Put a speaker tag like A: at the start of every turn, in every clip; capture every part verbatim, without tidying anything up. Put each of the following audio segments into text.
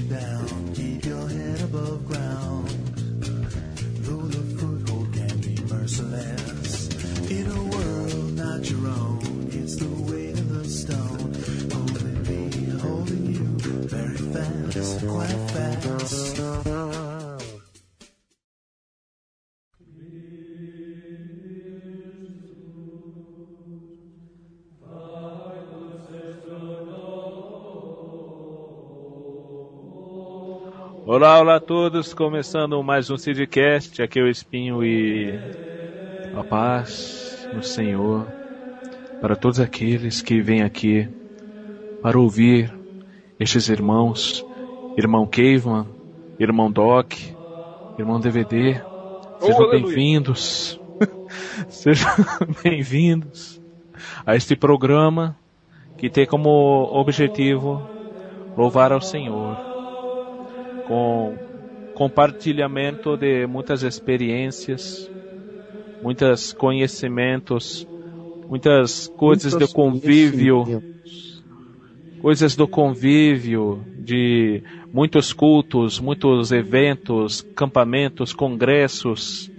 A: down, keep your head above ground. Though the foothold can be merciless, in a world not your own, it's the weight of the stone. Holding me, holding you, very fast, quite fast.
B: Olá, olá a todos, começando mais um Seedcast, aqui é o Espinho e a paz no Senhor para todos aqueles que vêm aqui para ouvir estes irmãos, irmão Caveman, irmão Doc, irmão D V D, sejam oh, bem-vindos, sejam bem-vindos a este programa que tem como objetivo louvar ao Senhor, com compartilhamento de muitas experiências, muitos conhecimentos, muitas coisas do convívio, coisas do convívio, de muitos cultos, muitos eventos, campamentos, congressos.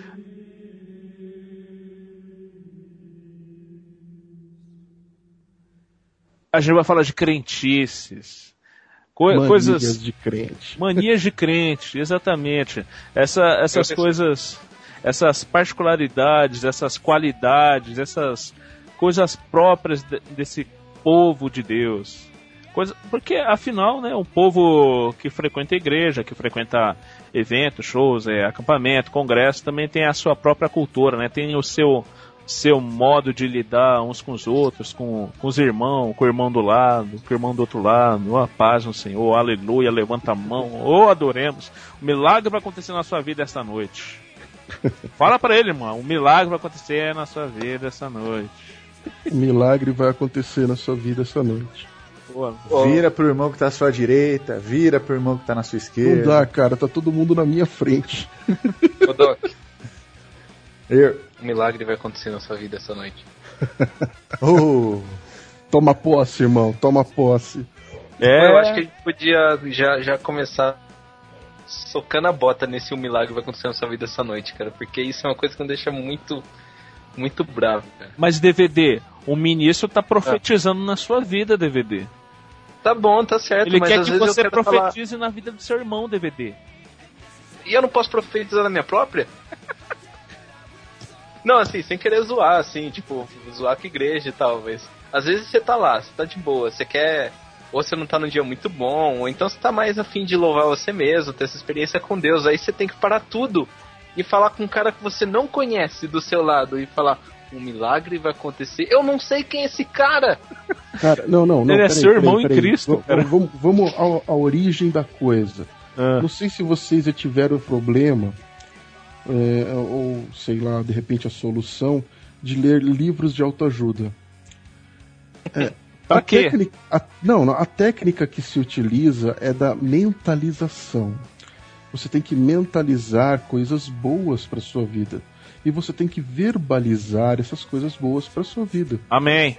B: A gente vai falar de crentices. Co-
C: Manias
B: coisas
C: de crente.
B: Manias de crente, exatamente. Essa, essas coisas, essas particularidades, essas qualidades, essas coisas próprias de, desse povo de Deus. Coisa, porque, afinal, né, o povo que frequenta a igreja, que frequenta eventos, shows, é, acampamento, congresso, também tem a sua própria cultura, né, tem o seu... seu modo de lidar uns com os outros, com, com os irmãos, com o irmão do lado, com o irmão do outro lado. Ó, a paz no Senhor, aleluia, levanta a mão, ou adoremos. O milagre vai acontecer na sua vida esta noite. Fala pra ele, irmão, o milagre vai acontecer na sua vida esta noite.
C: O milagre vai acontecer na sua vida esta noite.
D: Pô, vira pro irmão que tá à sua direita, vira pro irmão que tá na sua esquerda.
C: Não dá, cara, tá todo mundo na minha frente.
E: Ô, Doc.
D: Eu...
E: Um milagre vai acontecer na sua vida essa noite.
C: Oh, toma posse, irmão, toma posse.
E: É... Eu acho que a gente podia já, já começar socando a bota nesse um milagre vai acontecer na sua vida essa noite, cara. Porque isso é uma coisa que me deixa muito, muito bravo, cara.
B: Mas D V D, o ministro tá profetizando ah. na sua vida, D V D.
E: Tá bom, tá certo.
B: Ele
E: mas
B: quer
E: às
B: que
E: vezes
B: você
E: eu quero
B: profetize
E: falar...
B: na vida do seu irmão, D V D.
E: E eu não posso profetizar na minha própria? Não, assim, sem querer zoar, assim, tipo, zoar com a igreja e tal, mas às vezes você tá lá, você tá de boa, você quer, ou você não tá num dia muito bom, ou então você tá mais a fim de louvar você mesmo, ter essa experiência com Deus, aí você tem que parar tudo e falar com um cara que você não conhece do seu lado e falar, um milagre vai acontecer, eu não sei quem é esse cara!
C: Cara, não, não, não.
B: Ele é
C: peraí,
B: seu irmão
C: peraí,
B: em
C: peraí.
B: Cristo,
C: v-
B: cara.
C: Vamos, vamos à, à origem da coisa.
B: Ah.
C: Não sei se vocês já tiveram o problema, é, ou sei lá, de repente a solução, de ler livros de autoajuda. É,
B: Pra
C: a
B: quê?
C: técnica, a, não, não, a técnica que se utiliza é da mentalização. Você tem que mentalizar coisas boas para sua vida. E você tem que verbalizar essas coisas boas para sua vida.
B: Amém.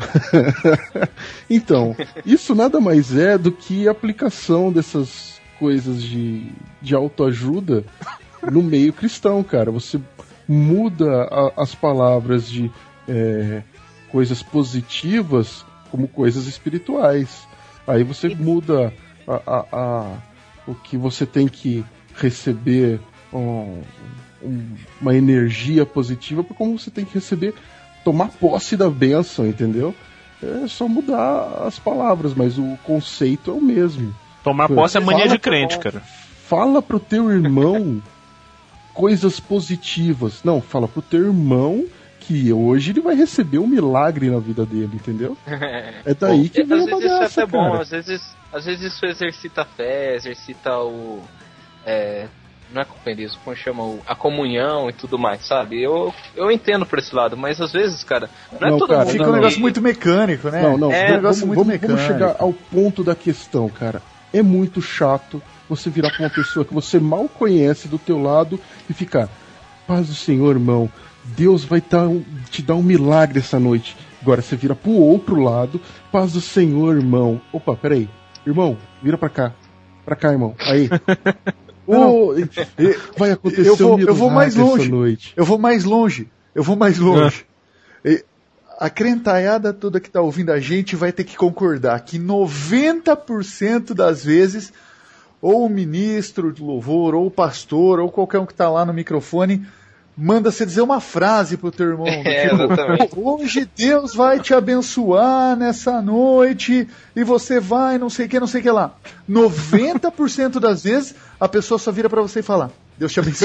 C: Então, isso nada mais é do que a aplicação dessas coisas de, de autoajuda no meio cristão, cara. Você muda a, as palavras de é, coisas positivas como coisas espirituais. Aí você muda a, a, a, o que você tem que receber, um, um, uma energia positiva, para como você tem que receber, tomar posse da bênção, entendeu? É só mudar as palavras, mas o conceito é o mesmo.
B: Tomar posse é mania de crente, cara.
C: Fala pro teu irmão coisas positivas. Não, fala pro teu irmão que hoje ele vai receber um milagre na vida dele, entendeu? É daí que vem
E: às
C: uma
E: vezes
C: graça,
E: isso é até bom,
C: cara.
E: às vezes, às vezes isso exercita a fé, exercita o... É, não é companheirismo, como chama? O, a comunhão e tudo mais, sabe? Eu, eu entendo por esse lado, mas às vezes, cara, não,
C: Não,
E: é todo
C: cara,
E: mundo...
D: Fica
C: não,
D: um
C: não.
D: negócio muito mecânico, né?
C: Não, não,
E: É,
D: um negócio
C: vamos,
D: muito
C: vamos, vamos
D: mecânico.
C: chegar ao ponto da questão, cara. É muito chato você virar pra uma pessoa que você mal conhece do teu lado e ficar, paz do Senhor, irmão, Deus vai dar um, te dar um milagre essa noite. Agora você vira pro outro lado, paz do Senhor, irmão. Opa, peraí, irmão, vira pra cá. Pra cá, irmão. Aí. Oh, vai acontecer
D: eu vou,
C: um
D: eu vou mais longe.
C: Noite.
D: Eu vou mais longe. Eu vou mais longe. É. A crentaiada toda que tá ouvindo a gente vai ter que concordar que noventa por cento das vezes, ou o ministro de louvor, ou o pastor, ou qualquer um que tá lá no microfone, manda você dizer uma frase pro teu irmão.
E: É,
D: tipo,
E: exatamente.
D: hoje Deus vai te abençoar nessa noite, e você vai não sei o que, não sei o que lá. noventa por cento das vezes, a pessoa só vira pra você e fala, Deus te abençoe.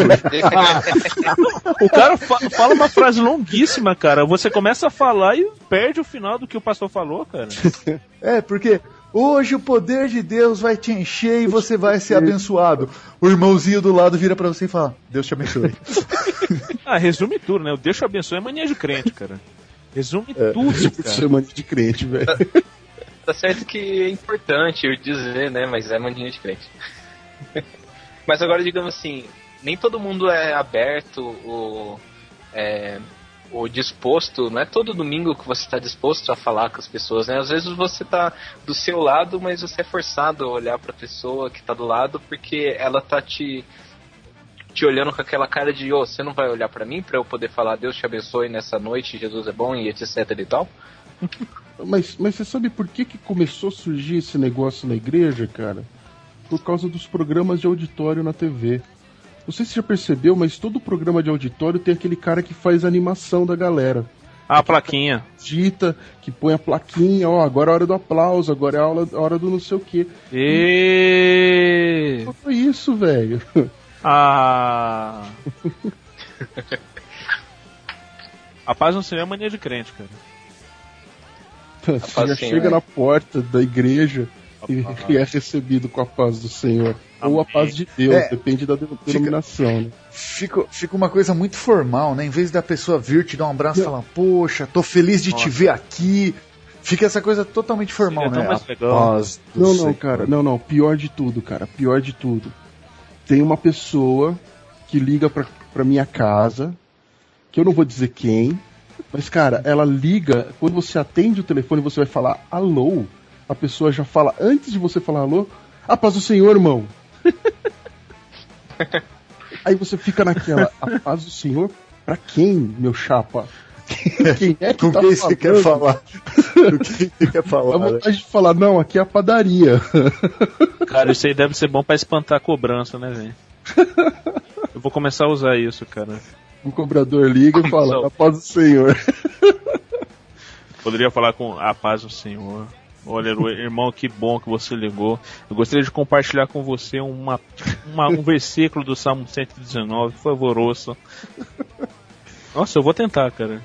B: O cara fa- fala uma frase longuíssima, cara. Você começa a falar e perde o final do que o pastor falou, cara.
D: É, porque hoje o poder de Deus vai te encher e você vai ser abençoado. O irmãozinho do lado vira pra você e fala, Deus te abençoe.
B: Ah, resume tudo, né? O Deus te abençoe é mania de crente, cara. Resume
C: É,
B: tudo,
C: isso
B: cara.
C: é mania de crente, velho.
E: Tá certo que é importante eu dizer, né? Mas é mania de crente. Mas agora, digamos assim, nem todo mundo é aberto ou, é, ou disposto, não é todo domingo que você está disposto a falar com as pessoas, né? Às vezes você tá do seu lado, mas você é forçado a olhar pra pessoa que tá do lado porque ela tá te, te olhando com aquela cara de, ô, oh, você não vai olhar pra mim pra eu poder falar Deus te abençoe nessa noite, Jesus é bom e etc e tal?
C: Mas, mas você sabe por que, que começou a surgir esse negócio na igreja, cara? Por causa dos programas de auditório na T V. Não sei se você já percebeu, mas todo programa de auditório tem aquele cara que faz a animação da galera.
B: Ah, a plaquinha.
C: Dita, que põe a plaquinha, ó, agora é a hora do aplauso, agora é a hora, a hora do não sei o quê.
B: E...
C: Foi isso, velho.
B: Ah... A paz no Senhor é mania de crente, cara.
C: Você já chega na porta da igreja e, e é recebido com a paz do Senhor. Ou a paz de Deus,
D: É,
C: depende da denominação, né?
D: Fica, fica uma coisa muito formal, né? Em vez da pessoa vir te dar um abraço e falar, poxa, tô feliz de
B: Nossa.
D: te ver aqui. Fica essa coisa totalmente formal,
B: Fica tão
D: né?
B: mais
D: A
B: legal.
D: paz do
C: Não, não,
D: Senhor.
C: cara, não, não. Pior de tudo, cara. Pior de tudo. Tem uma pessoa que liga pra, pra minha casa, que eu não vou dizer quem, mas, cara, ela liga, quando você atende o telefone, você vai falar alô, a pessoa já fala, antes de você falar alô, a paz do Senhor, irmão. Aí você fica naquela, a paz do Senhor, pra quem, meu chapa? Quem é que
D: Com
C: tá
D: quem
C: falando?
D: você quer falar? Com quem você quer
C: Dá
D: falar? né?
C: vontade de falar, não, aqui é a padaria.
B: Cara, isso aí deve ser bom pra espantar a cobrança, né, velho? Eu vou começar a usar isso, cara.
C: O cobrador liga e fala,
B: Só-
C: a paz do Senhor.
B: Poderia falar com a paz do Senhor. Olha, irmão, que bom que você ligou. Eu gostaria de compartilhar com você uma, uma- um versículo do Salmo cento e dezenove, por favor, ouça. Nossa, eu vou tentar, cara.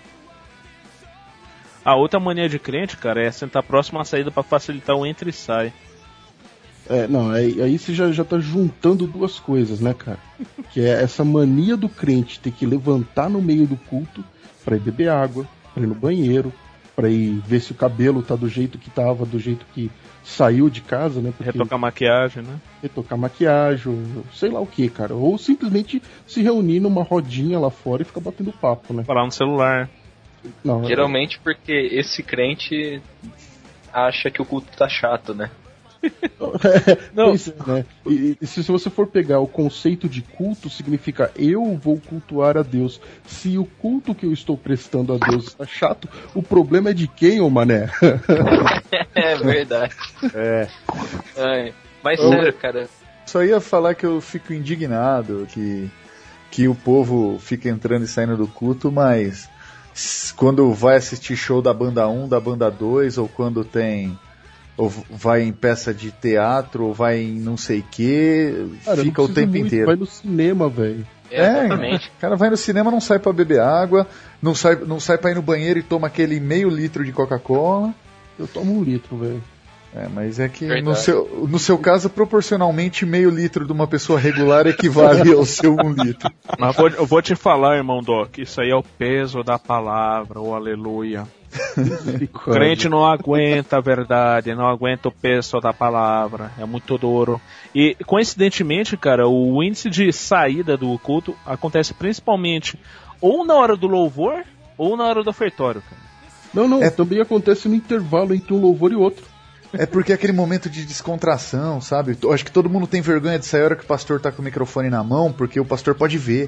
B: A outra mania de crente, cara, é sentar próximo à saída pra facilitar o entra e sai.
C: É, não, aí, aí você já, já tá juntando duas coisas, né, cara? Que é essa mania do crente ter que levantar no meio do culto pra ir beber água, pra ir no banheiro, pra ir ver se o cabelo tá do jeito que tava, do jeito que saiu de casa, né? Porque
B: Retocar maquiagem, né?
C: retocar maquiagem, ou sei lá o que, cara. Ou simplesmente se reunir numa rodinha lá fora e ficar batendo papo, né?
B: Falar no celular.
C: Não,
E: Geralmente porque esse crente acha que o culto tá chato, né?
B: Não.
C: Pois é, né? E, e se, se você for pegar o conceito de culto, significa eu vou cultuar a Deus. Se o culto que eu estou prestando a Deus está chato, o problema é de quem, ô mané?
E: É verdade.
D: É.
E: Ai, mas
D: Eu-
E: sério, cara.
D: Só ia falar que eu fico indignado que, que o povo fica entrando e saindo do culto, mas s- quando vai assistir show da banda um, da banda dois, ou quando tem. Ou vai em peça de teatro, ou vai em não sei o que,
C: Cara, não
D: fica o
C: precisa
D: tempo
C: muito,
D: inteiro.
C: vai no cinema, velho.
E: É, exatamente.
D: O cara vai no cinema, não sai pra beber água, não sai, não sai pra ir no banheiro e toma aquele meio litro de Coca-Cola.
C: Eu tomo um litro, velho.
D: É, mas é que
E: Verdade.
D: no seu, no seu caso, proporcionalmente, meio litro de uma pessoa regular equivale ao seu um litro.
B: Mas vou, eu vou te falar, irmão Doc, isso aí é o peso da palavra, o aleluia. O crente não aguenta a verdade, não aguenta o peso da palavra, é muito duro. E coincidentemente, cara, o índice de saída do culto acontece principalmente ou na hora do louvor ou na hora do ofertório, cara.
C: Não, não,
D: É-
C: também acontece no intervalo entre um louvor e outro.
D: É porque é aquele momento de descontração, sabe? Eu acho que todo mundo tem vergonha de sair a hora que o pastor tá com o microfone na mão, porque o pastor pode ver.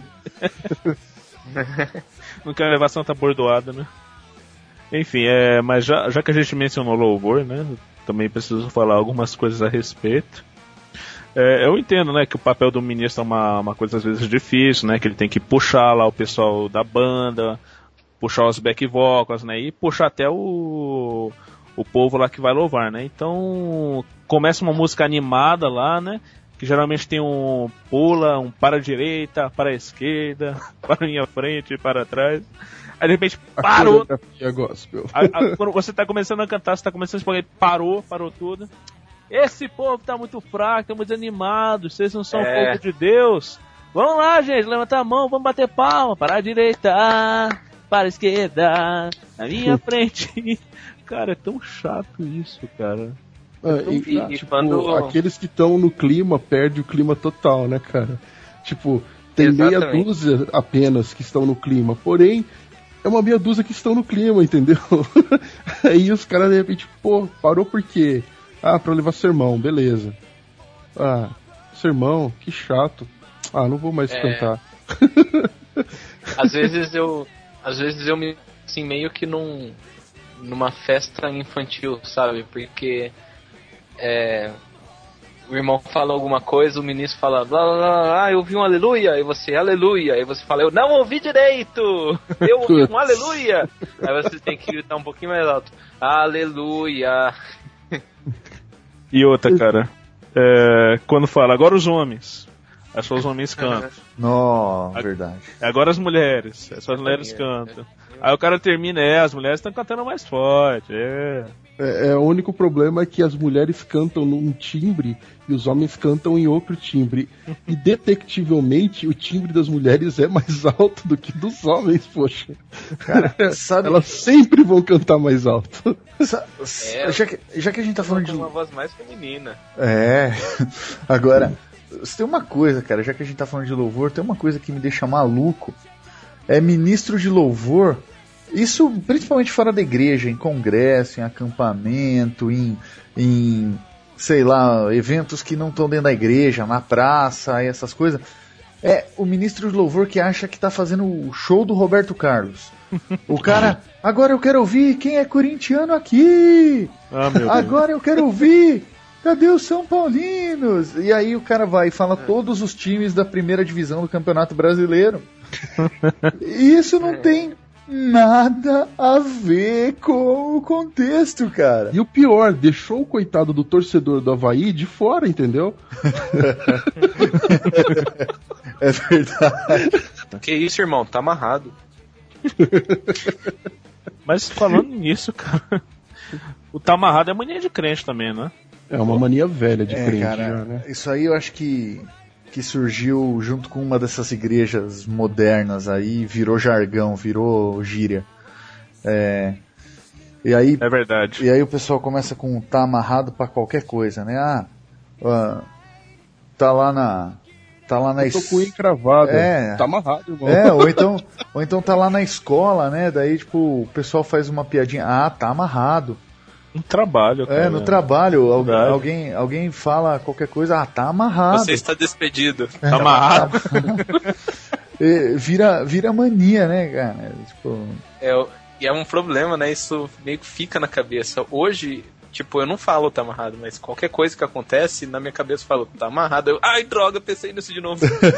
B: Não quer levar santa bordoada, né? Enfim, é, mas já, já que a gente mencionou louvor, né? Também preciso falar algumas coisas a respeito. É, eu entendo, né, que o papel do ministro é uma, uma coisa às vezes difícil, né? Que ele tem que puxar lá o pessoal da banda, puxar os back vocals, né? E puxar até o... o povo lá que vai louvar, né? Então começa uma música animada lá, né? Que geralmente tem um pula, um para a direita, para a esquerda, para a minha frente, para trás. Aí de repente parou.
C: Gospel.
B: A, a, quando você tá começando a cantar, você tá começando a explicar, parou, parou tudo. Esse povo tá muito fraco, tá muito desanimado, vocês não são é. povo de Deus. Vamos lá, gente, levanta a mão, vamos bater palma, para a direita, para a esquerda, na minha frente. Cara, é tão chato isso, cara.
C: É, e, e, tipo, quando... aqueles que estão no clima perdem o clima total, né, cara? Tipo, tem Exatamente. meia dúzia apenas que estão no clima, porém, é uma meia dúzia que estão no clima, entendeu? Aí os caras de repente, pô, parou por quê? Ah, pra levar sermão, beleza. Ah, sermão, que chato. Ah, não vou mais é... cantar.
E: Às vezes eu, às vezes eu me, assim, meio que num, numa festa infantil, sabe? Porque é, o irmão fala alguma coisa, o ministro fala, blá, blá, blá, ah, eu ouvi um aleluia, e você, aleluia, e você fala, eu não ouvi direito, eu ouvi um aleluia. Aí você tem que gritar um pouquinho mais alto, aleluia.
B: E outra, cara, é, quando fala, agora os homens, é só os homens cantam.
D: Não, verdade.
B: Agora as mulheres, é só as mulheres cantam. Aí o cara termina, é, as mulheres estão cantando mais forte, é.
C: É, é. O único problema é que as mulheres cantam num timbre e os homens cantam em outro timbre. E detectivelmente o timbre das mulheres é mais alto do que dos homens, poxa. Cara, sabe... Elas sempre vão cantar mais alto.
D: Sa- é, já, que, já que a gente tá falando de
E: uma voz mais feminina.
D: É. Agora, se tem uma coisa, cara, já que a gente tá falando de louvor, tem uma coisa que me deixa maluco. É ministro de louvor. Isso principalmente fora da igreja, em congresso, em acampamento, em, em sei lá, eventos que não estão dentro da igreja, na praça, essas coisas. É o ministro de louvor que acha que tá fazendo o show do Roberto Carlos. O cara, agora eu quero ouvir quem é corintiano aqui.
B: Ah, meu
D: agora Deus. Eu quero ouvir, cadê os São Paulinos? E aí o cara vai e fala todos os times da primeira divisão do Campeonato Brasileiro. E isso não tem nada a ver com o contexto, cara.
C: E o pior, deixou o coitado do torcedor do Avaí de fora, entendeu?
D: É verdade.
E: Que isso, irmão? Tá amarrado.
B: Mas falando nisso, cara, o tá amarrado é mania de crente também, né?
C: É uma mania velha de
D: é,
C: crente,
D: cara,
C: já, né?
D: Isso aí eu acho que que surgiu junto com uma dessas igrejas modernas aí, virou jargão, virou gíria. É, e aí,
B: é verdade.
D: E aí o pessoal começa com tá amarrado pra qualquer coisa, né? Ah, ah tá lá na... Tá lá na
C: eu tô com unha encravada,
D: é,
C: tá amarrado, irmão.
D: É, ou então, ou então tá lá na escola, né? Daí, tipo, o pessoal faz uma piadinha, ah, tá amarrado.
B: No trabalho, cara.
D: É, no trabalho, alguém, alguém, alguém fala qualquer coisa, ah, tá amarrado.
E: Você está despedido.
B: Tá é, amarrado.
D: e vira, vira mania, né, cara? Tipo...
E: É, e é um problema, né? Isso meio que fica na cabeça. Hoje, tipo, eu não falo tá amarrado, mas qualquer coisa que acontece, na minha cabeça eu falo, tá amarrado. Eu, ai, droga, pensei nisso de novo.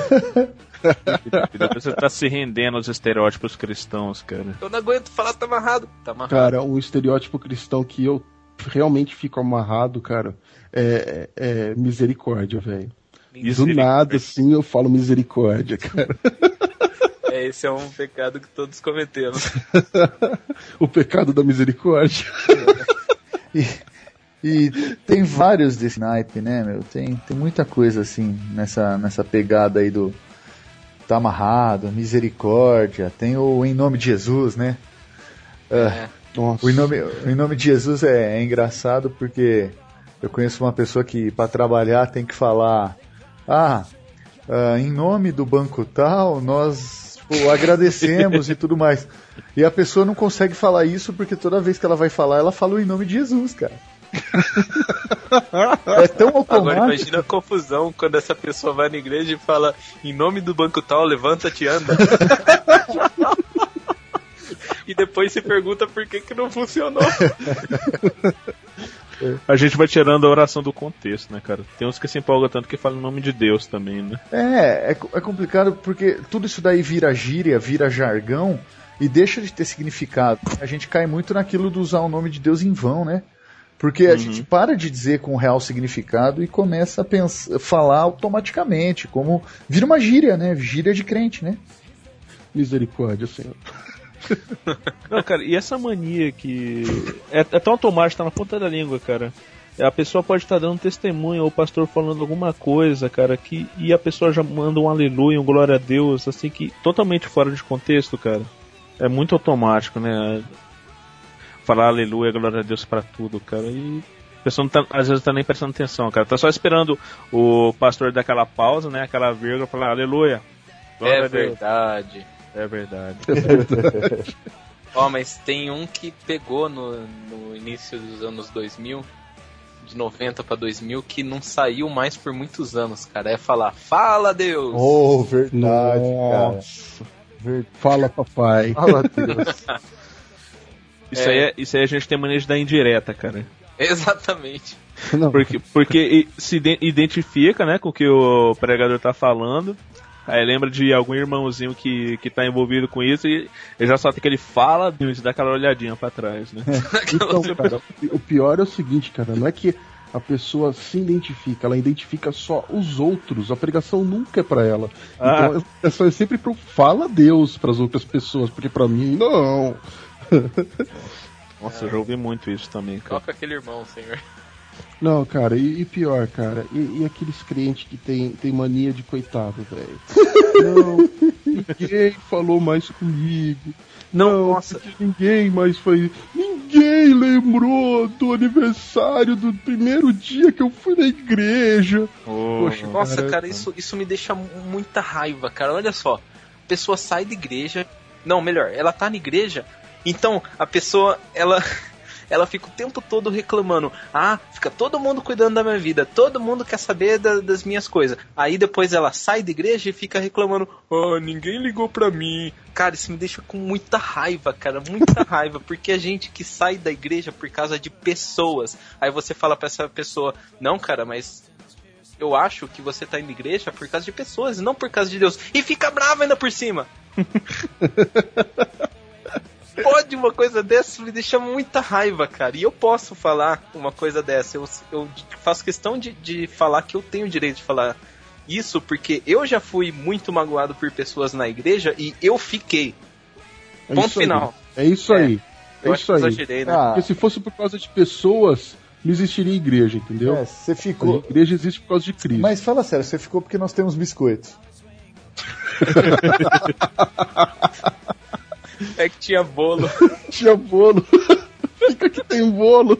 B: Você tá se rendendo aos estereótipos cristãos, cara.
E: Eu não aguento falar tá amarrado. Tá amarrado.
C: Cara, um estereótipo cristão que eu realmente fico amarrado, cara, é, é misericórdia, velho. Do nada, assim, eu falo misericórdia, cara.
E: É, esse é um pecado que todos cometemos.
C: O pecado da misericórdia.
D: E, e tem vários desse naipe, né, meu? Tem, tem muita coisa assim nessa, nessa pegada aí do tá amarrado, misericórdia. Tem o Em Nome de Jesus, né?
E: É.
D: Uh, o, em nome, o Em Nome de Jesus é, é engraçado porque eu conheço uma pessoa que para trabalhar tem que falar ah, uh, em nome do banco tal, nós tipo, agradecemos e tudo mais. E a pessoa não consegue falar isso porque toda vez que ela vai falar, ela fala o Em Nome de Jesus, cara. É tão automático.
E: Agora imagina a confusão quando essa pessoa vai na igreja e fala: em nome do banco tal, levanta-te e anda. E depois se pergunta por que que não funcionou.
B: A gente vai tirando a oração do contexto, né, cara? Tem uns que se empolgam tanto que falam em nome de Deus também, né?
D: É, é, é complicado porque tudo isso daí vira gíria, vira jargão e deixa de ter significado. A gente cai muito naquilo de usar o nome de Deus em vão, né? Porque a uhum. gente para de dizer com o real significado e começa a pensar, falar automaticamente, como vira uma gíria, né? Gíria de crente, né?
C: Misericórdia, Senhor.
B: Não, cara, e essa mania que é, é tão automática, tá na ponta da língua, cara. A pessoa pode estar dando testemunho, ou o pastor falando alguma coisa, cara, que, e a pessoa já manda um aleluia, um glória a Deus, assim, que totalmente fora de contexto, cara. É muito automático, né? Falar aleluia, glória a Deus pra tudo, cara. E a pessoa não tá, às vezes não tá nem prestando atenção, cara. Tá só esperando o pastor dar aquela pausa, né? Aquela vírgula, falar aleluia.
E: Glória é a Deus. Verdade.
B: É verdade.
E: Ó, oh, mas tem um que pegou no, no início dos anos dois mil, de noventa pra dois mil, que não saiu mais por muitos anos, cara. É falar, fala Deus!
D: Oh, verdade,
C: Nossa. Cara. Ver... Fala papai.
D: Fala Deus.
B: Isso, é... Aí é, isso aí a gente tem maneira de dar indireta, cara.
E: Exatamente.
B: Não. Porque, porque se identifica, né, com o que o pregador tá falando. Aí lembra de algum irmãozinho que, que tá envolvido com isso e ele já só tem que ele fala Deus e dá aquela olhadinha pra trás, né?
C: É. Então, cara, o pior é o seguinte, cara, não é que a pessoa se identifica, ela identifica só os outros, a pregação nunca é pra ela. Ah. Então é, só, é sempre pro fala Deus pras outras pessoas, porque pra mim, não.
B: Nossa, eu já ouvi muito isso também, cara.
E: Toca aquele irmão, senhor.
C: Não, cara, e, e pior, cara, e, e aqueles crentes que tem, tem mania de coitado, velho. Não, ninguém falou mais comigo.
B: Não,
C: não
B: nossa.
C: Ninguém mais foi. Ninguém lembrou do aniversário do primeiro dia que eu fui na igreja.
E: Oh, Poxa, nossa, cara, cara isso, isso me deixa muita raiva, cara. Olha só, a pessoa sai da igreja. Não, melhor, ela tá na igreja, então a pessoa, ela. Ela fica o tempo todo reclamando. Ah, fica todo mundo cuidando da minha vida. Todo mundo quer saber da, das minhas coisas. Aí depois ela sai da igreja e fica reclamando. Ah, ninguém ligou pra mim. Cara, isso me deixa com muita raiva, cara. Muita raiva. Porque a gente que sai da igreja por causa de pessoas. Aí você fala pra essa pessoa. Não, cara, mas eu acho que você tá indo na igreja por causa de pessoas, não por causa de Deus. E fica bravo ainda por cima. Pode uma coisa dessa me deixa muita raiva, cara. E eu posso falar uma coisa dessa. Eu, eu faço questão de, de falar que eu tenho o direito de falar isso, porque eu já fui muito magoado por pessoas na igreja e eu fiquei.
C: É
E: Ponto final.
C: Aí. É isso
E: é.
C: aí. É
E: eu
C: isso aí.
E: Exagerei, né?
C: Ah. Porque se fosse por causa de pessoas, não existiria igreja, entendeu?
D: É, você ficou.
C: A igreja existe por causa de Cristo.
D: Mas fala sério, você ficou porque nós temos biscoitos.
E: É que tinha bolo.
C: Tinha bolo. Fica que tem bolo.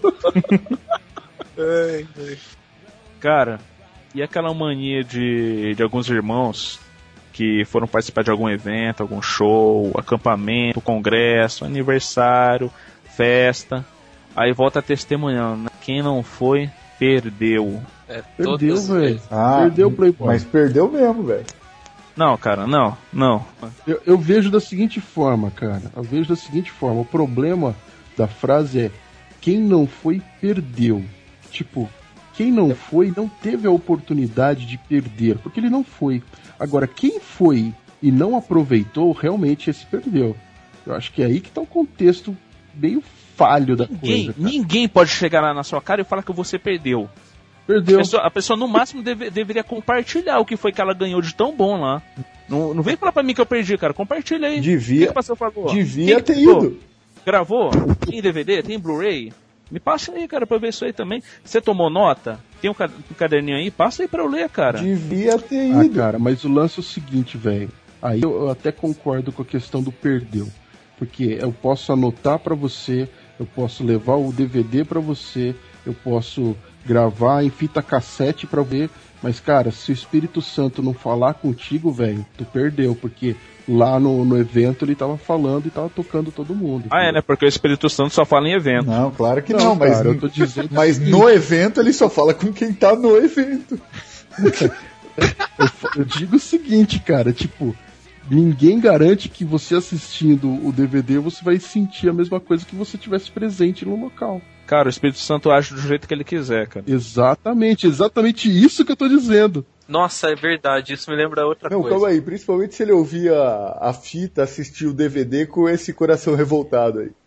B: Ai, ai. Cara, e aquela mania de, de alguns irmãos que foram participar de algum evento, algum show, acampamento, congresso, aniversário, festa, aí volta testemunhando, né? Quem não foi, perdeu.
E: É,
C: perdeu, velho.
D: Ah,
C: perdeu o Playboy.
D: Mas perdeu mesmo, velho.
B: Não, cara, não, não.
C: Eu, eu vejo da seguinte forma, cara. Eu vejo da seguinte forma. O problema da frase é: quem não foi, perdeu. Tipo, quem não foi, não teve a oportunidade de perder, porque ele não foi. Agora, quem foi e não aproveitou, realmente esse perdeu. Eu acho que é aí que tá o contexto meio falho da
B: ninguém,
C: coisa. Cara.
B: Ninguém pode chegar lá na sua cara e falar que você perdeu.
C: Perdeu.
B: A pessoa, a pessoa no máximo deve, deveria compartilhar o que foi que ela ganhou de tão bom lá. Não, não vem falar pra mim que eu perdi, cara. Compartilha aí.
D: Devia,
B: que que falou?
D: devia
B: Quem
D: ter ido.
B: Gravou? Tem D V D? Tem Blu-ray? Me passa aí, cara, pra eu ver isso aí também. Você tomou nota? Tem um, ca- um caderninho aí? Passa aí pra eu ler, cara.
D: Devia ter
C: Ah,
D: ido.
C: cara, mas o lance é o seguinte, velho. Aí eu, eu até concordo com a questão do perdeu. Porque eu posso anotar pra você, eu posso levar o D V D pra você, eu posso gravar em fita cassete pra ver. Mas, cara, se o Espírito Santo não falar contigo, velho, tu perdeu, porque lá no, no evento ele tava falando e tava tocando todo mundo.
B: Ah, entendeu? É, né? Porque o Espírito Santo só fala em evento.
D: Não, claro que não,
C: não
D: mas,
C: cara, eu tô dizendo
D: mas
C: assim,
D: no evento ele só fala com quem tá no evento.
C: eu, eu digo o seguinte, cara, tipo, ninguém garante que você assistindo o D V D você vai sentir a mesma coisa que você tivesse presente no local.
B: Cara, o Espírito Santo age do jeito que ele quiser, cara.
C: Exatamente, exatamente isso que eu tô dizendo.
E: Nossa, é verdade, isso me lembra outra
D: Não,
E: coisa.
D: calma aí, principalmente se ele ouvir a, a fita, assistir o D V D com esse coração revoltado aí.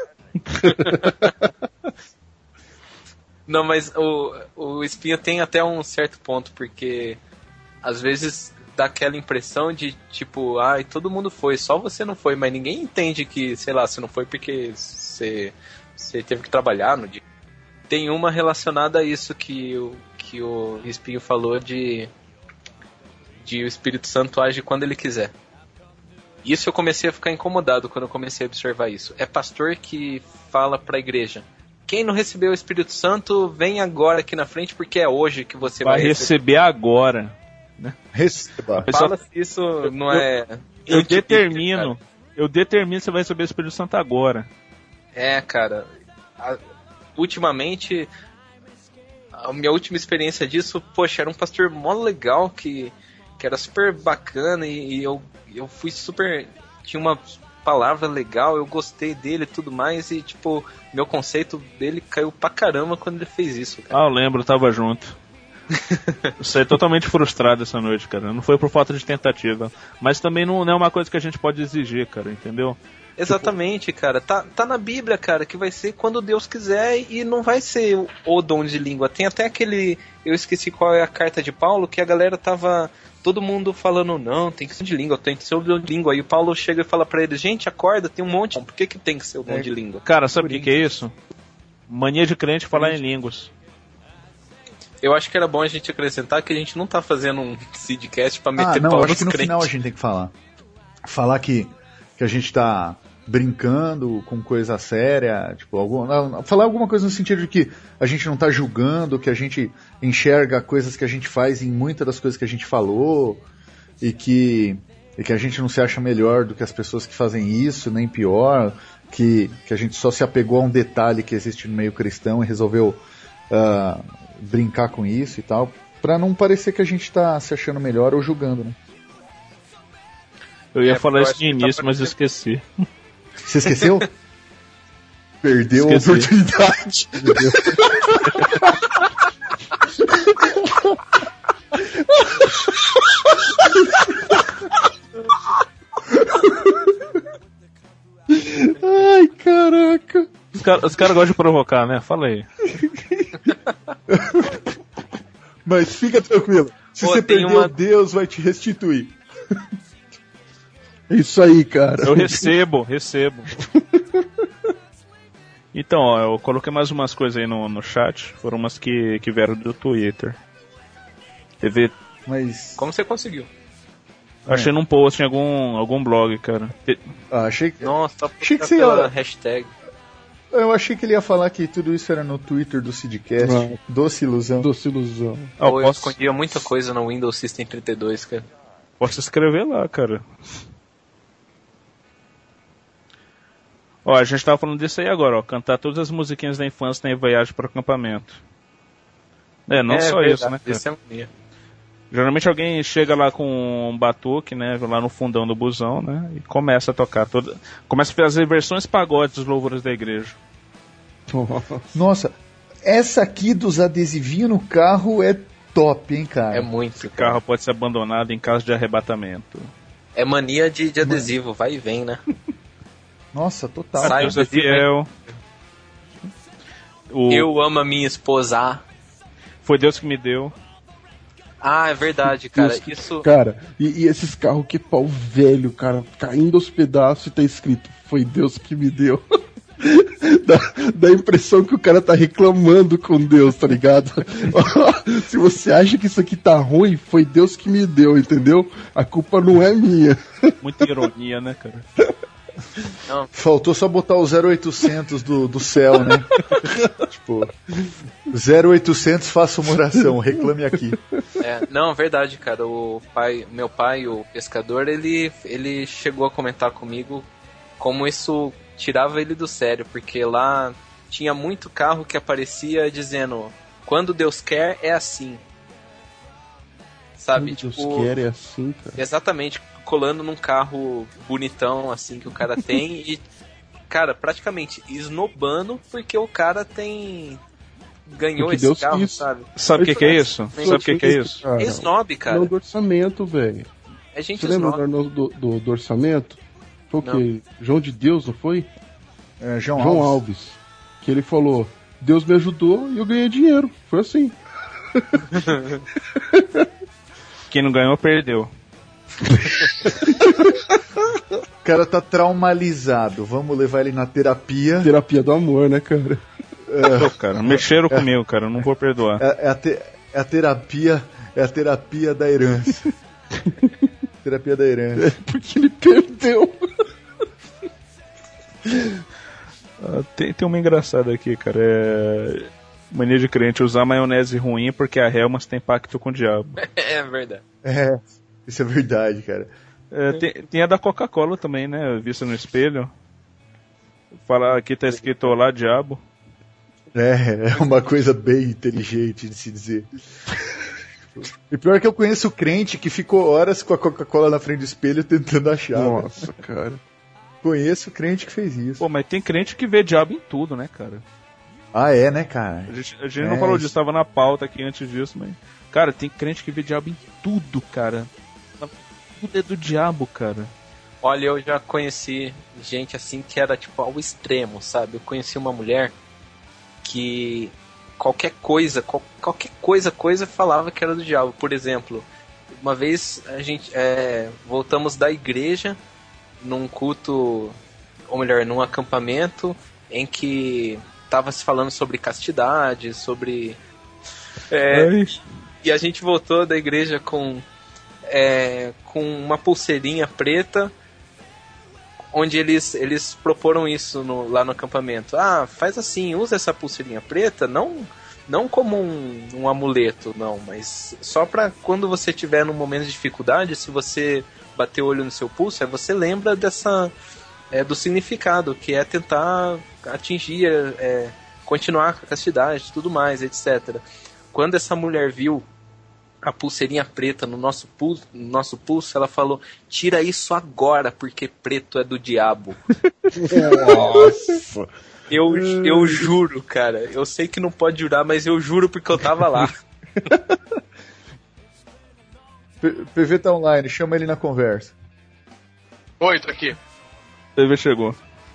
E: Não, mas o, o Espinho tem até um certo ponto, porque às vezes dá aquela impressão de, tipo, ai, todo mundo foi, só você não foi, mas ninguém entende que, sei lá, você não foi porque você... Você teve que trabalhar no dia. Tem uma relacionada a isso que o, que o Espinho falou de, de o Espírito Santo age quando ele quiser. Isso eu comecei a ficar incomodado quando eu comecei a observar isso. É pastor que fala pra igreja: quem não recebeu o Espírito Santo, vem agora aqui na frente, porque é hoje que você vai,
B: vai receber. receber agora. Né?
D: Receba.
E: Fala se isso não é...
B: Eu, eu determino. Cara. Eu determino se você vai receber o Espírito Santo agora.
E: É, cara, a, ultimamente, a minha última experiência disso, poxa, era um pastor mó legal, que, que era super bacana, e, e eu, eu fui super, tinha uma palavra legal, eu gostei dele e tudo mais, e tipo, meu conceito dele caiu pra caramba quando ele fez isso, cara.
B: Ah, eu lembro, eu tava junto. Eu saí totalmente frustrado essa noite, cara, não foi por falta de tentativa, mas também não, não é uma coisa que a gente pode exigir, cara, entendeu?
E: Exatamente, cara. Tá, tá na Bíblia, cara, que vai ser quando Deus quiser e não vai ser o, o dom de língua. Tem até aquele... Eu esqueci qual é a carta de Paulo, que a galera tava... Todo mundo falando, não, tem que ser de língua, tem que ser o dom de língua. Aí o Paulo chega e fala pra eles, gente, acorda, tem um monte. Por que que tem que ser o dom é, de língua?
B: Cara, sabe o que, que é isso? Mania de crente falar em línguas.
E: Eu acho que era bom a gente acrescentar que a gente não tá fazendo um Seedcast pra meter
D: ah, não,
E: pau
D: acho
E: nos
D: que no
E: crentes.
D: final a gente tem que falar. Falar que, que a gente tá... brincando com coisa séria, tipo, algum, falar alguma coisa no sentido de que a gente não tá julgando, que a gente enxerga coisas que a gente faz em muitas das coisas que a gente falou, e que, e que a gente não se acha melhor do que as pessoas que fazem isso, nem pior, que, que a gente só se apegou a um detalhe que existe no meio cristão e resolveu uh, brincar com isso e tal, pra não parecer que a gente tá se achando melhor ou julgando, né?
B: Eu ia
E: é,
B: falar isso no início,
E: tá
B: mas eu esqueci.
D: Você esqueceu? Perdeu
B: Esqueci.
D: a oportunidade. Perdeu.
C: Ai, caraca.
B: Os caras cara gostam de provocar, né? Fala aí.
D: Mas fica tranquilo. Se
E: Pô,
D: você
E: tem
D: perdeu,
E: uma...
D: Deus vai te restituir.
C: É isso aí, cara.
B: Eu recebo, recebo. Então, ó, eu coloquei mais umas coisas aí no, no chat. Foram umas que, que vieram do Twitter. Teve...
D: Mas...
E: Como você conseguiu?
B: Achei num post em algum, algum blog, cara.
D: Ah, achei que...
E: Nossa,
D: achei que você
E: pela
D: ia...
E: hashtag.
D: Eu achei que ele ia falar que tudo isso era no Twitter do Seedcast.
C: Não.
D: Doce ilusão.
C: Doce ilusão.
B: Ah,
E: Ou eu
B: posso,
E: escondia muita coisa no Windows System trinta e dois, cara.
B: posso escrever lá, cara. Ó, a gente tava falando disso aí agora, ó. Cantar todas as musiquinhas da infância na viagem para acampamento. É, não
E: é,
B: só
E: verdade,
B: isso, né, cara?
E: Isso é mania.
B: Geralmente alguém chega lá com um batuque, né, lá no fundão do busão, né, e começa a tocar toda, começa a fazer versões pagodes dos louvores da igreja.
D: Nossa, essa aqui dos adesivinhos no carro é top, hein, cara?
E: É muito.
B: Esse carro pode ser abandonado em caso de arrebatamento.
E: É mania de, de adesivo, vai e vem, né?
D: Nossa, total.
E: Sai
B: Deus
E: o
B: é
E: adesivo,
B: fiel. O...
E: Eu amo a minha esposa.
B: Foi Deus que me deu.
C: Ah,
E: é verdade, cara.
C: Deus,
E: Isso.
C: Cara, e, e esses carros que pau velho, cara, caindo aos pedaços e tá escrito, foi Deus que me deu. dá, dá a impressão que o cara tá reclamando com Deus, tá ligado? Se você acha que isso aqui tá ruim, foi Deus que me deu, entendeu? A culpa não é minha.
B: Muita ironia, né, cara?
E: Não.
D: Faltou só botar o zero oitocentos do, do céu, né? Tipo, zero oitocentos, faça uma oração, reclame aqui.
E: É, não, verdade, cara. O pai, meu pai, o pescador, ele, ele chegou a comentar comigo como isso tirava ele do sério, porque lá tinha muito carro que aparecia dizendo: quando Deus quer, é assim. Sabe?
C: Quando
E: tipo,
C: Deus quer, é assim, cara.
E: Exatamente, colando num carro bonitão, assim, que o cara tem e, cara, praticamente esnobando porque o cara tem... ganhou
C: Porque
E: esse
C: Deus
E: carro,
C: quis.
E: sabe?
B: Sabe o que, que é isso? Sabe o que, que é isso?
C: Cara,
E: É snob, cara.
C: Não do orçamento, velho.
E: É gente
C: Você lembra
E: snob.
C: do, do, do orçamento? Foi o
E: Não.
C: quê? João de Deus, não foi?
D: É, João,
C: João
D: Alves.
C: Alves. Que ele falou: Deus me ajudou e eu ganhei dinheiro. Foi assim.
B: Quem não ganhou, perdeu.
D: O cara tá traumatizado. Vamos levar ele na terapia.
C: Terapia do amor, né, cara?
B: Pô, cara, mexeram comigo, cara, eu não vou perdoar.
D: É, é, a, te, é a terapia. É a terapia da herança. Terapia da herança.
C: Porque ele perdeu.
B: Ah, tem, tem uma engraçada aqui, cara. É. Mania de crente usar maionese ruim porque a Helmas tem pacto com o diabo.
E: É verdade.
D: É, isso é verdade, cara.
B: É, tem, tem a da Coca-Cola também, né? Vista no espelho. Fala, aqui tá escrito lá, diabo.
D: É, é uma coisa bem inteligente de se dizer. E pior que eu conheço crente que ficou horas com a Coca-Cola na frente do espelho tentando achar.
C: Nossa, cara.
D: Conheço crente que fez isso.
B: Pô, mas tem crente que vê diabo em tudo, né, cara?
D: Ah, é, né, cara?
B: A gente, a gente
D: É,
B: não falou
D: isso.
B: disso, tava na pauta aqui antes disso, mas... Cara, tem crente que vê diabo em tudo, cara. Tudo é do diabo, cara.
E: Olha, eu já conheci gente assim que era tipo ao extremo, sabe? Eu conheci uma mulher que qualquer coisa, qual, qualquer coisa, coisa falava que era do diabo. Por exemplo, uma vez a gente é, voltamos da igreja num culto, ou melhor, num acampamento em que tava se falando sobre castidade, sobre... É, e a gente voltou da igreja com, é, com uma pulseirinha preta, onde eles, eles proporam isso no, lá no acampamento. Ah, faz assim, usa essa pulseirinha preta, não, não como um, um amuleto, não, mas só pra quando você tiver num momento de dificuldade, se você bater o olho no seu pulso, aí você lembra dessa, é, do significado, que é tentar atingir, é, continuar com a castidade, tudo mais, etcétera. Quando essa mulher viu a pulseirinha preta no nosso pulso, no nosso pulso, ela falou: tira isso agora, porque preto é do diabo.
C: Nossa.
E: Eu, eu juro, cara. Eu sei que não pode jurar, mas eu juro porque eu tava lá.
D: P- PV tá online, chama ele na conversa.
E: Oi, tô aqui.
B: T V chegou.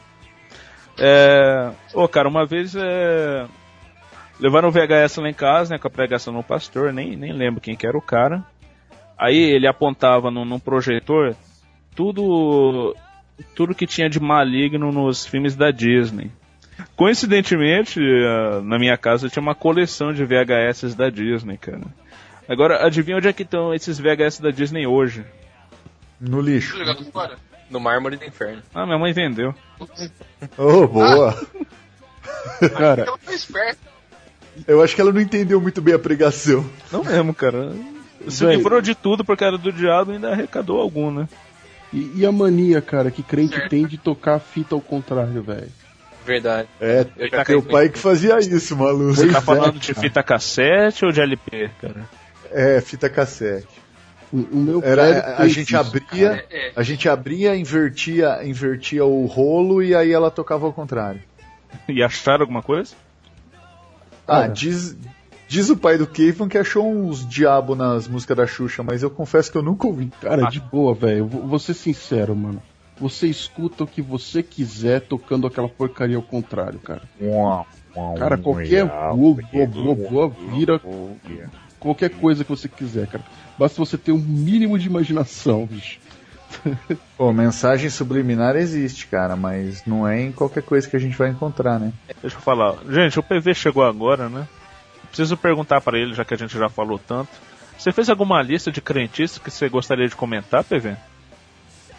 B: É... Ô, cara, uma vez é... levaram o V H S lá em casa, né, com a pregação no pastor, nem, nem lembro quem que era o cara. Aí ele apontava num, num projetor tudo, tudo que tinha de maligno nos filmes da Disney. Coincidentemente, na minha casa tinha uma coleção de V H S da Disney, cara. Agora, adivinha onde é que estão esses V H S da Disney hoje?
D: No lixo.
E: No mármore do inferno.
B: Ah, minha mãe vendeu.
D: Oh, boa.
C: Cara,
D: Eu acho que ela não entendeu muito bem a pregação.
B: Não mesmo, cara. Se
C: Véi.
B: livrou de tudo porque era do diabo e ainda arrecadou algum, né?
C: e, e a mania, cara, que crente tem de tocar a fita ao contrário, velho?
E: Verdade.
D: É,
E: Eu já
D: teu
E: caí
D: pai que fazia isso, maluco.
B: Você tá
C: Pois é,
B: falando de
C: cara.
B: fita cassete ou de L P, cara?
D: É, fita cassete.
C: O, o meu
D: Era,
C: velho
D: a
C: fez
D: gente
C: isso,
D: abria,
C: cara.
D: a gente abria, invertia, invertia o rolo e aí ela tocava ao contrário.
B: E acharam alguma coisa?
D: Ah,
C: Cara.
D: diz, diz o pai do Kevin que achou uns diabo nas músicas da Xuxa, mas eu confesso que eu nunca ouvi.
C: Cara, de boa, velho. Vou vou ser sincero, mano. Você escuta o que você quiser tocando aquela porcaria ao contrário, cara. Cara, qualquer boa, boa, boa, boa vira qualquer coisa que você quiser, cara. Basta você ter um mínimo de imaginação, bicho.
D: Pô, mensagem subliminar existe, cara, mas não é em qualquer coisa que a gente vai encontrar, né?
B: Deixa eu falar. Gente, o P V chegou agora, né? Preciso perguntar pra ele, já que a gente já falou tanto. Você fez alguma lista de crentistas que você gostaria de comentar, P V?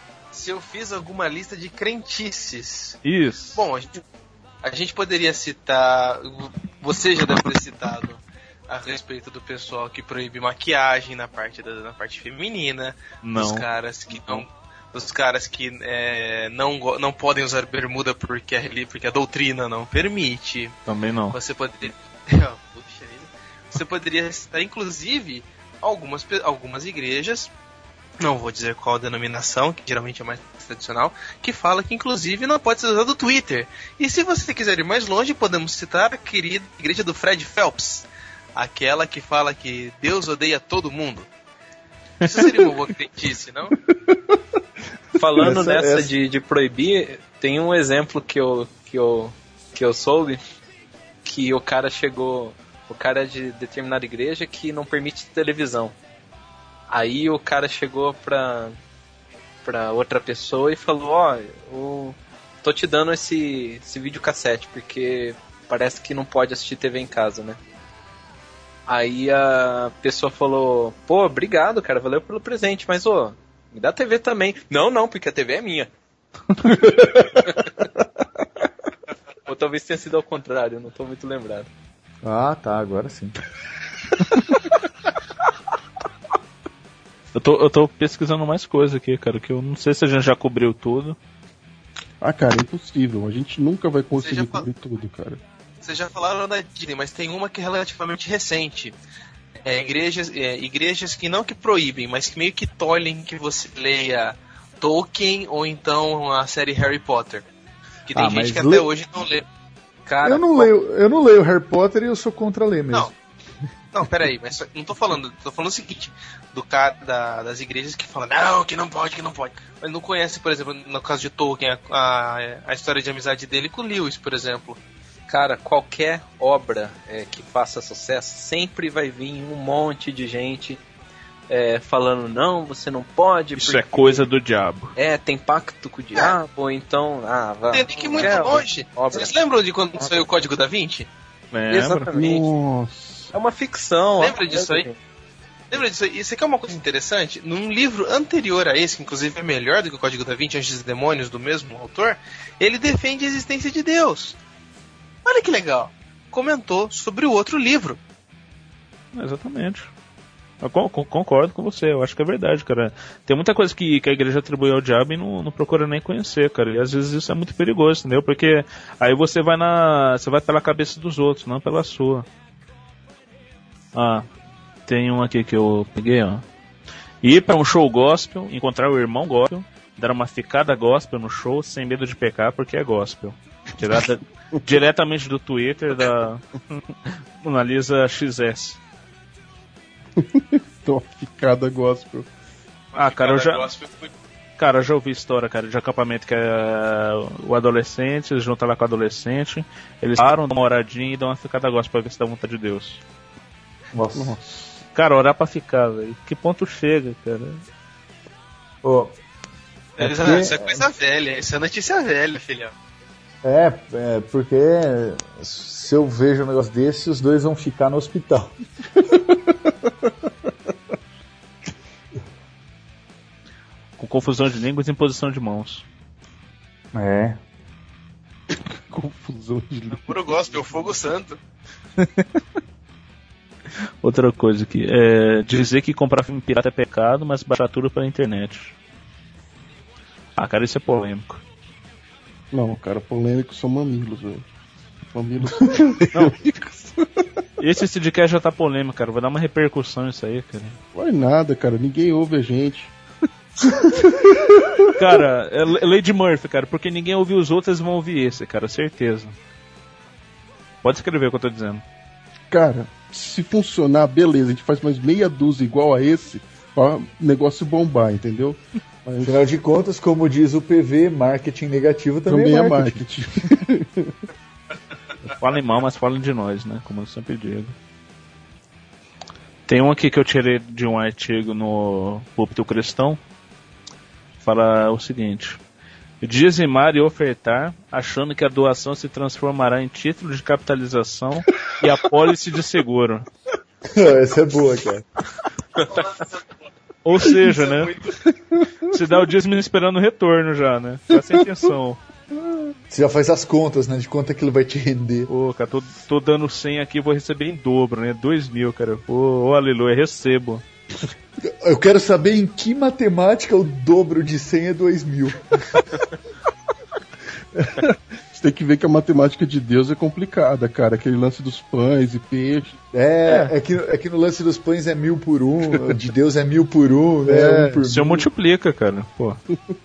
E: se eu fiz alguma lista de crentices.
B: Isso.
E: Bom, a gente, a gente poderia citar, você já deve ter citado a respeito do pessoal que proíbe maquiagem na parte, da, na parte feminina,
B: Não.
E: dos caras que não, dos caras que é, não, não podem usar bermuda porque a, porque a doutrina não permite.
B: Também não.
E: Você poderia, puxa, você poderia citar, inclusive, algumas, algumas igrejas, não vou dizer qual a denominação, que geralmente é mais tradicional, que fala que inclusive não pode ser usado o Twitter. E se você quiser ir mais longe, podemos citar a querida igreja do Fred Phelps, aquela que fala que Deus odeia todo mundo. Isso seria uma boa crentice, não?
F: Falando
D: Essa-
F: nessa
D: essa-
F: De, de proibir, tem um exemplo que eu, que, eu, que eu soube, que o cara chegou, o cara é de determinada igreja que não permite televisão. Aí o cara chegou pra, pra outra pessoa e falou, ó, eu tô te dando esse, esse videocassete, porque parece que não pode assistir T V em casa, né? Aí a pessoa falou, pô, obrigado, cara, valeu pelo presente, mas ô, me dá T V também. Não, não, porque a T V é minha. Ou talvez tenha sido ao contrário, não tô muito lembrado.
D: Ah, tá, agora sim.
B: Eu tô, eu tô pesquisando mais coisa aqui, cara, que eu não sei se a gente já cobriu tudo.
C: Ah, cara, é impossível. A gente nunca vai conseguir
E: Você já
C: cobrir tudo, cara.
E: Vocês já falaram da Disney, mas tem uma que é relativamente recente. É, igrejas, é, igrejas que não que proíbem, mas que meio que tolhem que você leia Tolkien ou então a série Harry Potter. Que tem
D: Ah,
E: gente
D: mas
E: que
D: le-
E: até hoje não lê. Cara,
D: eu, não leio, eu não leio Harry Potter e eu sou contra ler mesmo.
E: Não. Não, peraí, mas só- não tô falando, tô falando o seguinte, do cara da, das igrejas que falam, não, que não pode, que não pode. Mas não conhece, por exemplo, no caso de Tolkien, a, a, a história de amizade dele com Lewis, por exemplo.
F: Cara, qualquer obra é, que faça sucesso, sempre vai vir um monte de gente é, falando, não, você não pode.
B: Isso
F: porque,
B: é coisa do diabo.
F: É, tem pacto com o diabo, ou então, ah, vai.
E: Tem que ir muito
F: é,
E: longe.
F: obra.
E: Vocês lembram de quando saiu o Código da Vinci?
B: Lembra?
F: Exatamente.
C: Nossa.
F: É uma ficção.
E: Lembra
F: ó.
E: disso aí? Lembra disso aí? Isso aqui é uma coisa interessante. Num livro anterior a esse, que inclusive é melhor do que o Código da Vinci, Anjos e Demônios, do mesmo autor, ele defende a existência de Deus. Olha que legal. Comentou sobre o outro livro.
B: Exatamente. Eu con- con- concordo com você, eu acho que é verdade, cara. Tem muita coisa que, que a igreja atribui ao diabo e não, não procura nem conhecer, cara. E às vezes isso é muito perigoso, entendeu? Porque aí você vai na. Você vai pela cabeça dos outros, não pela sua. Ah, tem um aqui que eu peguei, ó. Ir pra um show gospel, encontrar o irmão gospel, dar uma ficada gospel no show sem medo de pecar porque é gospel. Direta, diretamente do Twitter da Analisa X S.
C: Tô ficada gospel.
B: Ah, cara, eu já,
E: Gospel.
B: cara, eu já ouvi história, cara, de acampamento que é o adolescente, eles juntam lá com o adolescente, eles param, dão uma oradinha e dão uma ficada gospel pra ver se dá vontade de Deus.
D: Nossa.
C: Nossa.
B: Cara, orar pra ficar, velho. Que ponto chega, cara?
D: Ô,
E: É,
D: É porque-
E: Isso é coisa velha, isso é notícia velha, filhão.
D: é, é, porque se eu vejo um negócio desse, os dois vão ficar no hospital.
B: Com confusão de línguas e imposição de mãos.
D: É.
C: Confusão de língua.
E: Puro gospel, fogo santo.
B: Outra coisa aqui, é dizer que comprar filme pirata é pecado, mas baixar tudo pela internet. Ah, cara, isso é polêmico.
C: Não, cara, polêmico são mamilos, velho. Mamilos.
B: Esse Sidcast já tá polêmico, cara. Vai dar uma repercussão isso aí, cara.
C: Vai nada, cara. Ninguém ouve a gente.
B: Cara, é Lady Murphy, cara. Porque ninguém ouviu os outros, eles vão ouvir esse, cara. Certeza. Pode escrever o que eu tô dizendo.
C: Cara, se funcionar, beleza. A gente faz mais meia dúzia igual a esse, pra o negócio bombar, entendeu? Mas
D: Afinal de contas, como diz o P V, marketing negativo também,
C: também
D: é
C: é
D: marketing.
C: marketing.
B: Falem mal, mas falem de nós, né? Como eu sempre digo. Tem um aqui que eu tirei de um artigo no Púlpito Cristão. Fala o seguinte: dizimar e ofertar, achando que a doação se transformará em título de capitalização e apólice de seguro.
D: Essa é boa, cara.
B: Ou seja, né? Você dá o dízimo esperando o retorno já, né? Essa é a intenção.
D: Você já faz as contas, né? De quanto aquilo vai te render.
B: Pô, cara, tô, tô dando cem aqui, vou receber em dobro, né? dois mil, cara. Pô, oh, aleluia, recebo.
D: Eu quero saber em que matemática o dobro de cem é dois mil.
C: Você tem que ver que a matemática de Deus é complicada, cara. Aquele lance dos pães e peixes.
D: É, é, é, que, é que no lance dos pães é mil por um, de Deus é mil por um, né?
C: É,
D: um por
B: o senhor multiplica, cara. Pô.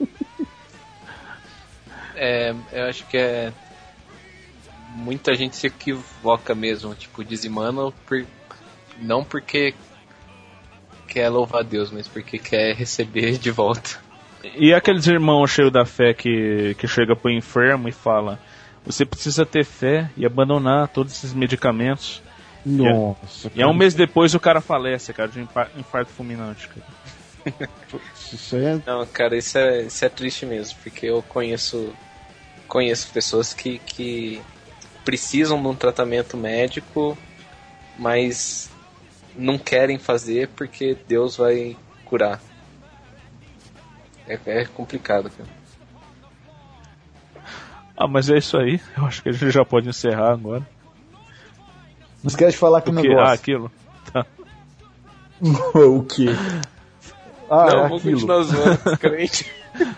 F: É, eu acho que é. Muita gente se equivoca mesmo, tipo, dizimando por... não porque quer louvar a Deus, mas porque quer receber de volta.
B: E aqueles irmãos cheios da fé que, que chega pro enfermo e fala: você precisa ter fé e abandonar todos esses medicamentos.
C: Nossa.
B: E é um mês depois o cara falece, cara, de infarto fulminante, cara.
C: Isso é...
F: Não, cara, isso é, isso é triste mesmo, porque eu conheço conheço pessoas que, que precisam de um tratamento médico, mas não querem fazer porque Deus vai curar. É, é complicado, cara.
B: Ah, mas é isso aí. Eu acho que a gente já pode encerrar agora.
D: Não esquece de falar que o negócio.
B: Ah, aquilo. Tá.
D: O quê? Ah,
F: não,
D: é
F: vou
D: aquilo.
F: continuar zoando, crente.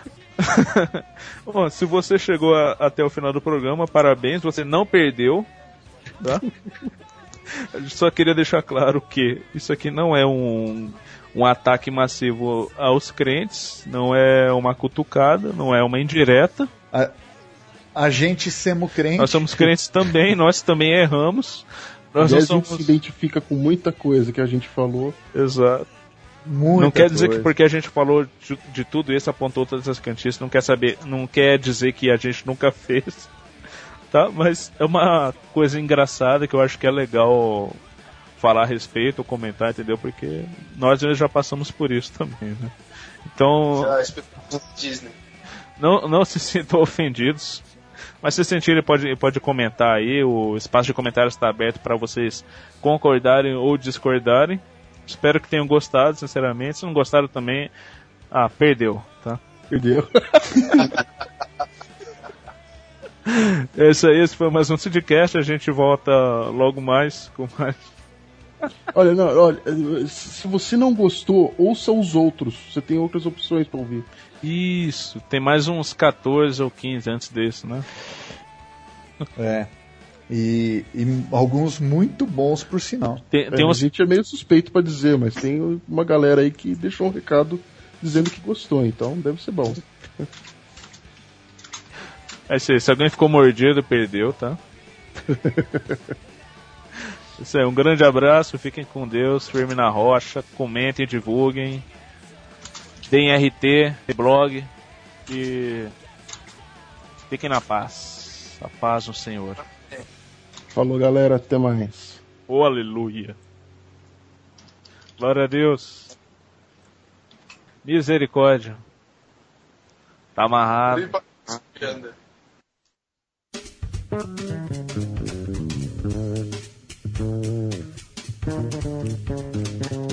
B: Bom, se você chegou a, até o final do programa, parabéns, você não perdeu, tá? Eu só queria deixar claro que isso aqui não é um, um ataque massivo aos crentes, não é uma cutucada, não é uma indireta.
D: A, a gente semos crente.
B: Nós somos crentes também, nós também erramos. Nós
C: E
B: não
C: a
B: somos...
C: gente se identifica com muita coisa que a gente falou.
B: Exato.
D: Muita
B: não quer dizer
D: coisa.
B: que porque a gente falou de, de tudo isso, apontou todas as cantices, não quer saber, não quer dizer que a gente nunca fez, tá? Mas é uma coisa engraçada que eu acho que é legal falar a respeito, comentar, entendeu? Porque nós já passamos por isso também, né? Então,
F: Disney.
B: não, não se sintam ofendidos, mas se sentirem pode, pode comentar aí, o espaço de comentários está aberto para vocês concordarem ou discordarem. Espero que tenham gostado, sinceramente. Se não gostaram também, ah, perdeu, tá?
C: Perdeu.
B: Esse, esse foi mais um Sidcast. A gente volta logo mais com mais.
C: Olha, não, olha, se você não gostou, ouça os outros. Você tem outras opções pra ouvir.
B: Isso, tem mais uns quatorze ou quinze antes desse, né?
D: É. E, e alguns muito bons, por sinal.
B: Tem, tem
C: É,
B: uns...
C: A gente é meio suspeito pra dizer, mas tem uma galera aí que deixou um recado dizendo que gostou, então deve ser bom.
B: É isso aí, se alguém ficou mordido, perdeu, tá? Isso aí, um grande abraço, fiquem com Deus, firme na rocha, comentem, divulguem, deem R T, blog e fiquem na paz. A paz do Senhor.
C: Falou, galera, até mais.
B: Oh, aleluia. Glória a Deus. Misericórdia. Tá amarrado.
F: Anda.